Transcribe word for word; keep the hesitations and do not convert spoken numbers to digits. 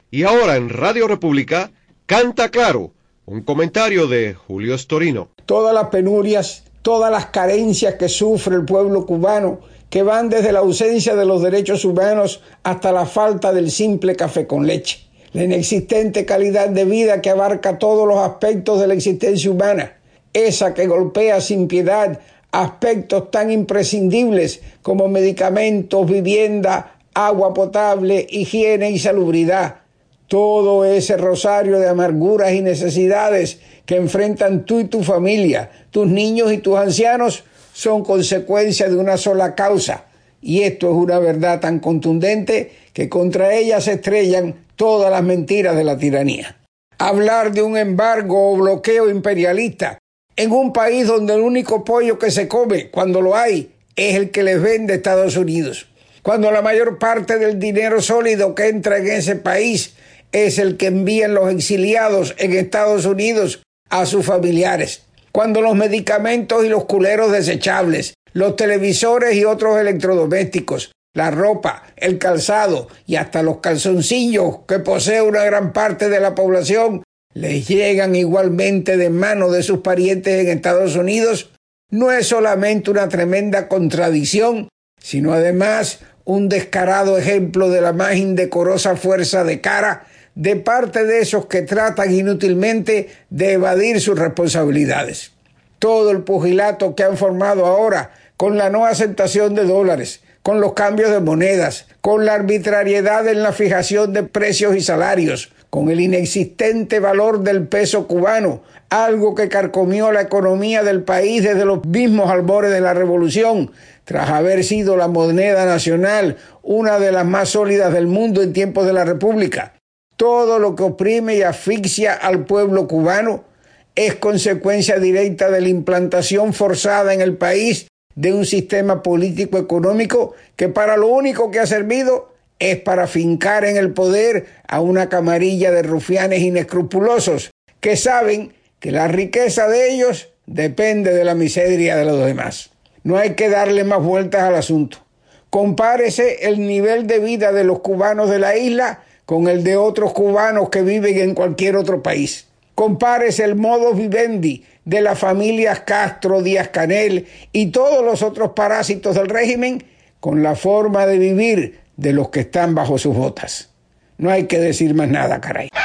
Y ahora en Radio República, Canta Claro, un comentario de Julio Storino. Todas las penurias, todas las carencias que sufre el pueblo cubano, que van desde la ausencia de los derechos humanos hasta la falta del simple café con leche, la inexistente calidad de vida que abarca todos los aspectos de la existencia humana, esa que golpea sin piedad aspectos tan imprescindibles como medicamentos, vivienda, agua potable, higiene y salubridad. Todo ese rosario de amarguras y necesidades que enfrentan tú y tu familia, tus niños y tus ancianos, son consecuencia de una sola causa. Y esto es una verdad tan contundente que contra ella se estrellan todas las mentiras de la tiranía. Hablar de un embargo o bloqueo imperialista en un país donde el único pollo que se come, cuando lo hay, es el que les vende Estados Unidos. Cuando la mayor parte del dinero sólido que entra en ese país es el que envían los exiliados en Estados Unidos a sus familiares. Cuando los medicamentos y los culeros desechables, los televisores y otros electrodomésticos, la ropa, el calzado y hasta los calzoncillos que posee una gran parte de la población les llegan igualmente de manos de sus parientes en Estados Unidos, no es solamente una tremenda contradicción, sino además un descarado ejemplo de la más indecorosa fuerza de cara de parte de esos que tratan inútilmente de evadir sus responsabilidades. Todo el pugilato que han formado ahora con la no aceptación de dólares, con los cambios de monedas, con la arbitrariedad en la fijación de precios y salarios, con el inexistente valor del peso cubano, algo que carcomió la economía del país desde los mismos albores de la revolución, tras haber sido la moneda nacional una de las más sólidas del mundo en tiempos de la República. Todo lo que oprime y asfixia al pueblo cubano es consecuencia directa de la implantación forzada en el país de un sistema político-económico que para lo único que ha servido es para fincar en el poder a una camarilla de rufianes inescrupulosos que saben que la riqueza de ellos depende de la miseria de los demás. No hay que darle más vueltas al asunto. Compárese el nivel de vida de los cubanos de la isla con el de otros cubanos que viven en cualquier otro país. Compárese el modus vivendi de las familias Castro, Díaz-Canel y todos los otros parásitos del régimen con la forma de vivir de los que están bajo sus botas. No hay que decir más nada, caray.